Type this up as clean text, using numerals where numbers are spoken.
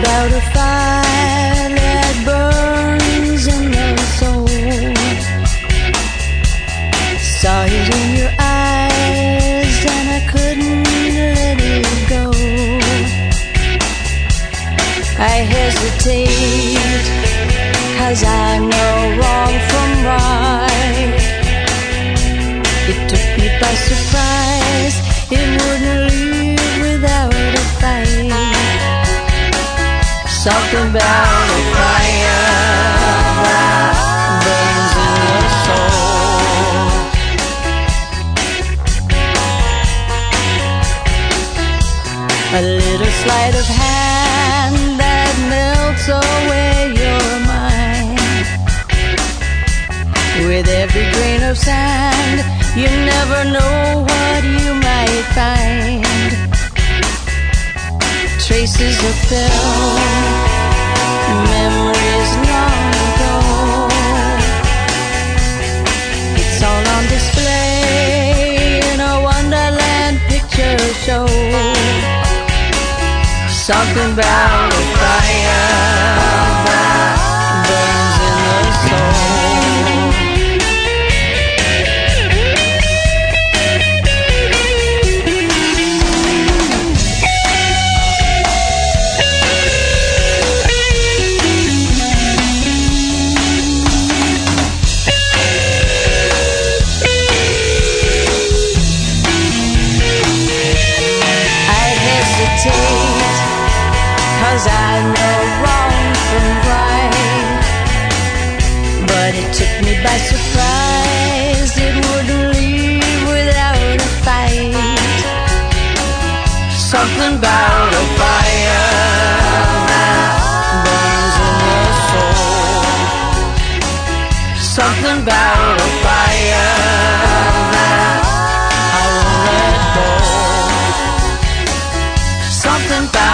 about a fire that burns in the soul. Saw it in your eyes and I couldn't let it go. I hesitate 'cause I know wrong from right. It took me by surprise. It wouldn't leave without a fight. Something about a fire that burns in the soul. A little sleight of hand that melts away your mind. With every grain of sand, you never know what you might find. Traces of film, memories long ago. It's all on display in a Wonderland picture show. Something about a fire that burns in the soul. hesitate, 'cause I know wrong from right. But it took me by surprise. It wouldn't leave without a fight. Something about a fire that burns in the soul. Something about a fire that I won't let go. Something about